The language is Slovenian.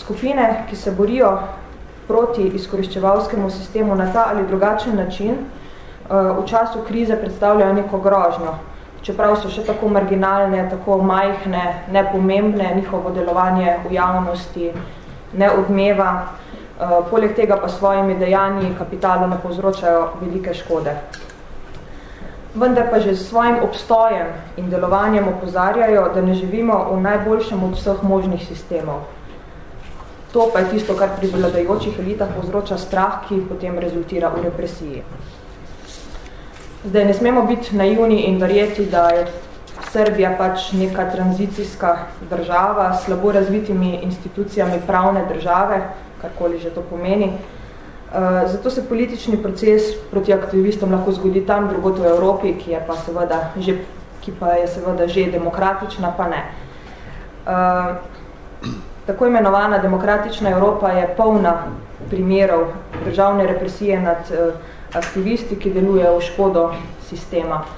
skupine, ki se borijo proti izkoriščevalskemu sistemu na ta ali drugačen način, v času krize predstavljajo neko grožnjo. Čeprav so še tako marginalne, tako majhne, nepomembne, njihovo delovanje v javnosti ne odmeva, poleg tega pa svojimi dejanji kapitalu ne povzročajo velike škode. Vendar pa že s svojim obstojem in delovanjem opozarjajo, da ne živimo v najboljšem od vseh možnih sistemov. To pa je tisto, kar pri vladajočih elitah povzroča strah, ki potem rezultira v represiji. Zdaj, ne smemo biti naivni in verjeti, da je Srbija pač neka tranzicijska država s slabo razvitimi institucijami pravne države, karkoli že to pomeni. Zato se politični proces proti aktivistom lahko zgodi tam drugot v Evropi, ki pa je seveda že demokratična, pa ne. Tako imenovana demokratična Evropa je polna primerov državne represije nad aktivisti, ki delujejo v škodo sistema.